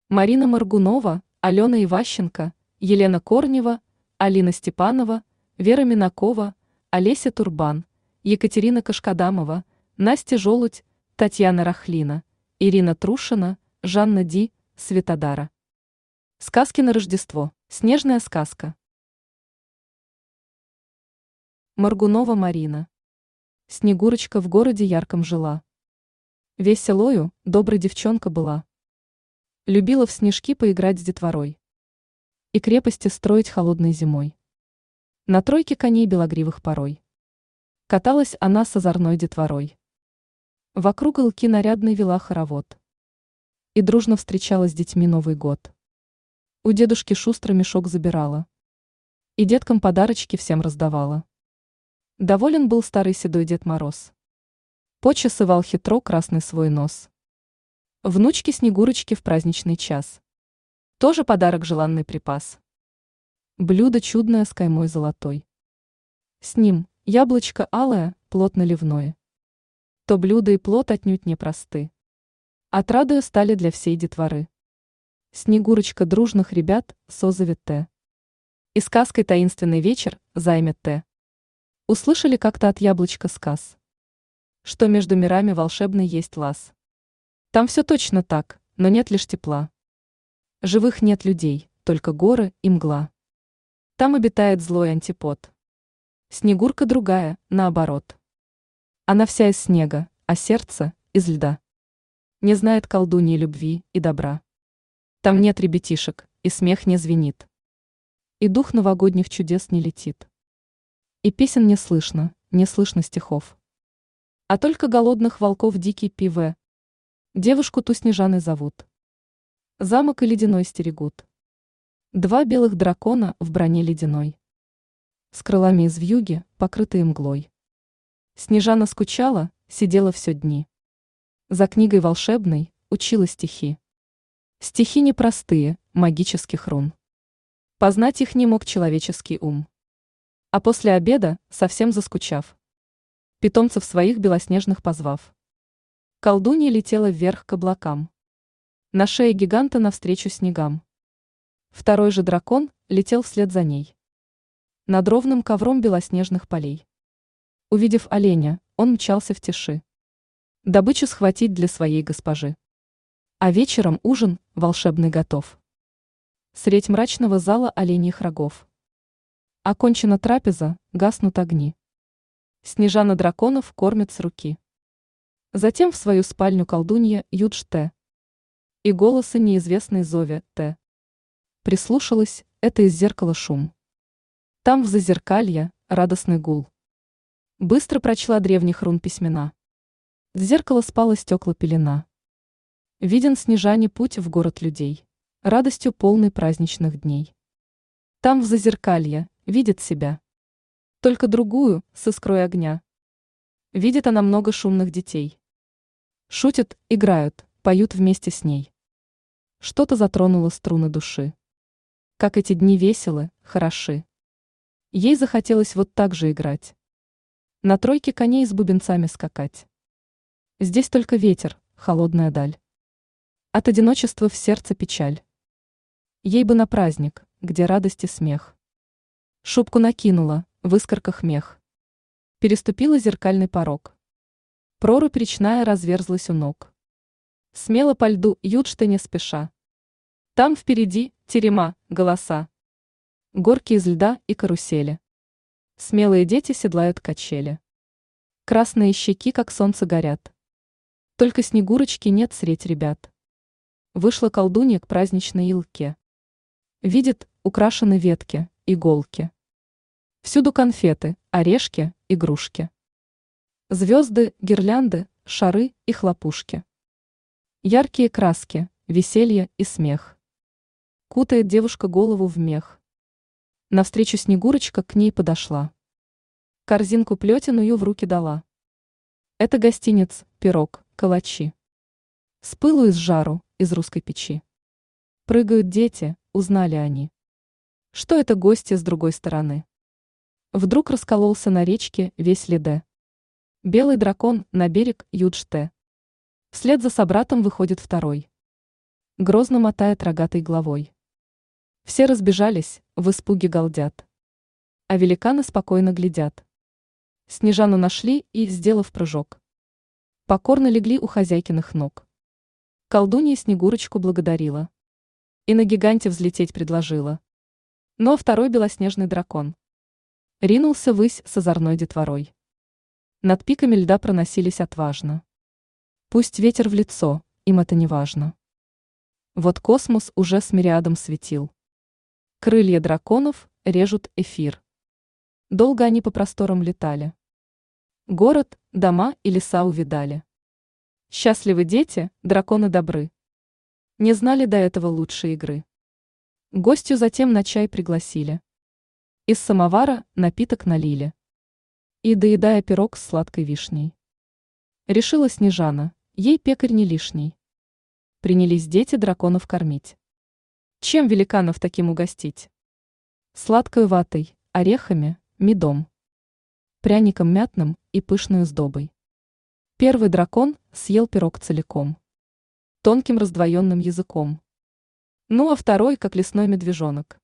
Марина Моргунова, Алена Иващенко, Елена Корнева, Алина Степанова, Вера Минакова, Олеся Турбан, Екатерина Кашкадамова, Настя Желудь, Татьяна Рахлина, Ирина Трушина, Жанна Ди, Светодара. Сказки на Рождество. Снежная сказка. Моргунова Марина. Снегурочка в городе ярком жила. Веселою, доброй девчонка была. Любила в снежки поиграть с детворой и крепости строить холодной зимой. На тройке коней белогривых порой каталась она с озорной детворой. Вокруг илки нарядный вела хоровод и дружно встречала с детьми Новый год. У дедушки шустро мешок забирала и деткам подарочки всем раздавала. Доволен был старый седой Дед Мороз. Почесывал хитро красный свой нос. Внучке Снегурочке в праздничный час тоже подарок желанный припас. Блюдо чудное с каймой золотой. С ним яблочко алое, плод наливное. То блюдо и плод отнюдь не просты. Отрадою стали для всей детворы. Снегурочка дружных ребят созовет те. И сказкой таинственный вечер займет те. Услышали как-то от яблочка сказ, что между мирами волшебный есть лаз. Там все точно так, но нет лишь тепла. Живых нет людей, только горы и мгла. Там обитает злой антипод. Снегурка другая, наоборот. Она вся из снега, а сердце из льда. Не знает колдуньи любви и добра. Там нет ребятишек, и смех не звенит. И дух новогодних чудес не летит. И песен не слышно стихов. А только голодных волков дикий пиве. Девушку ту Снежаной зовут. Замок и ледяной стерегут. Два белых дракона в броне ледяной. С крылами из вьюги, покрытые мглой. Снежана скучала, сидела все дни. За книгой волшебной учила стихи. Стихи непростые, магических рун. Познать их не мог человеческий ум. А после обеда, совсем заскучав, питомцев своих белоснежных позвав, колдунья летела вверх к облакам. На шее гиганта навстречу снегам. Второй же дракон летел вслед за ней. Над ровным ковром белоснежных полей. Увидев оленя, он мчался в тиши. Добычу схватить для своей госпожи. А вечером ужин волшебный готов. Средь мрачного зала оленьих рогов. Окончена трапеза, гаснут огни. Снежана драконов кормит с руки. Затем в свою спальню колдунья Юдж-Те. И голосы неизвестной зове Те. Прислушалась, это из зеркала шум. Там в зазеркалье радостный гул. Быстро прочла древних рун письмена. В зеркало спала стекла пелена. Виден Снежане путь в город людей, радостью полный праздничных дней. Там в зазеркалье видит себя. Только другую, с искрой огня. Видит она много шумных детей. Шутят, играют, поют вместе с ней. Что-то затронуло струны души. Как эти дни веселы, хороши. Ей захотелось вот так же играть. На тройке коней с бубенцами скакать. Здесь только ветер, холодная даль. От одиночества в сердце печаль. Ей бы на праздник, где радость и смех. Шубку накинула, в искорках мех. Переступила зеркальный порог. Прорубь речная разверзлась у ног. Смело по льду Юдж-Те не спеша. Там впереди терема, голоса. Горки из льда и карусели. Смелые дети седлают качели. Красные щеки, как солнце, горят. Только Снегурочки нет средь ребят. Вышла колдунья к праздничной елке. Видит, украшены ветки, иголки. Всюду конфеты, орешки, игрушки. Звезды, гирлянды, шары и хлопушки. Яркие краски, веселье и смех. Кутает девушка голову в мех. Навстречу Снегурочка к ней подошла. Корзинку плетеную в руки дала. Это гостинец, пирог, калачи. С пылу и с жару, из русской печи. Прыгают дети, узнали они. Что это гости с другой стороны? Вдруг раскололся на речке весь Леде. Белый дракон на берег Юдж-Те. Вслед за собратом выходит второй. грозно мотает рогатой головой. Все разбежались, в испуге галдят. А великаны спокойно глядят. Снежану нашли и, сделав прыжок, покорно легли у хозяйкиных ног. Колдунья Снегурочку благодарила и на гиганте взлететь предложила. Но второй белоснежный дракон ринулся ввысь с озорной детворой. Над пиками льда проносились отважно. Пусть ветер в лицо, им это не важно. Вот космос уже с мириадом светил. Крылья драконов режут эфир. Долго они по просторам летали. Город, дома и леса увидали. Счастливы дети, драконы добры. Не знали до этого лучшей игры. Гостью затем на чай пригласили. Из самовара напиток налили. И, доедая пирог с сладкой вишней, решила Снежана, ей пекарь не лишний. Принялись дети драконов кормить. Чем великанов таким угостить? Сладкой ватой, орехами, медом, пряником мятным и пышной сдобой. Первый дракон съел пирог целиком, тонким раздвоенным языком. Ну а второй, как лесной медвежонок,